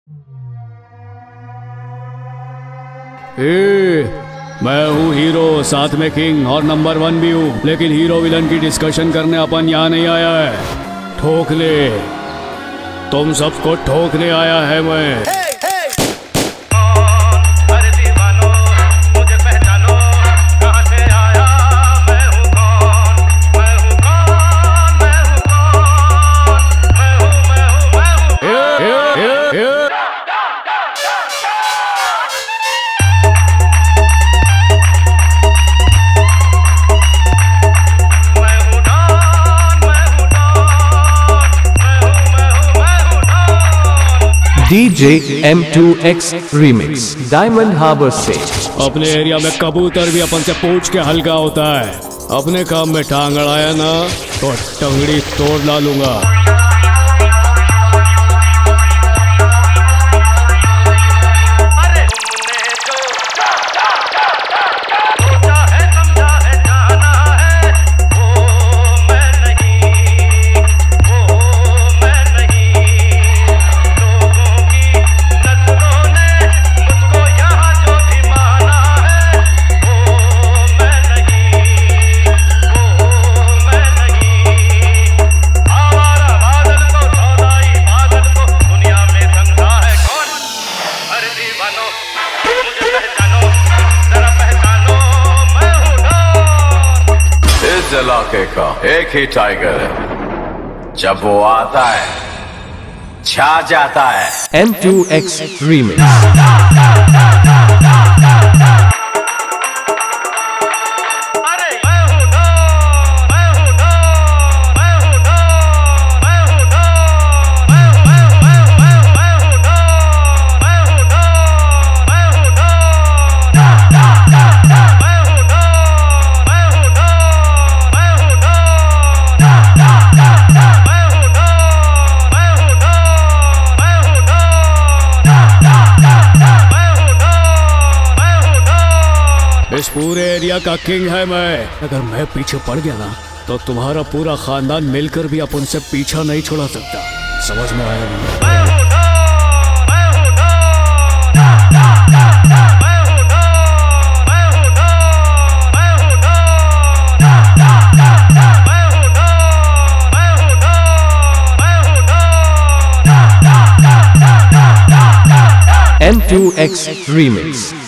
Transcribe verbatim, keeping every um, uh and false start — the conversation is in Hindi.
ए, मैं हूँ हीरो, साथ में किंग और नंबर वन भी हूँ, लेकिन हीरो विलन की डिस्कशन करने अपन यहाँ नहीं आया है। ठोक ले, तुम सबको ठोकने आया है मैं। DJ M two X remix Diamond Harbour से। अपने एरिया में कबूतर भी अपन से पूछ के हल्का होता है। अपने काम में टांग अड़ाया ना तो टंगड़ी तोड़ डालूंगा। इस इलाके का एक ही टाइगर है, जब वो आता है छा जाता है। M two X remix. इस पूरे एरिया का किंग है मैं। अगर मैं पीछे पड़ गया ना तो तुम्हारा पूरा खानदान मिलकर भी अपन से पीछा नहीं छोड़ा सकता। समझ में आया नहीं? M two X remix.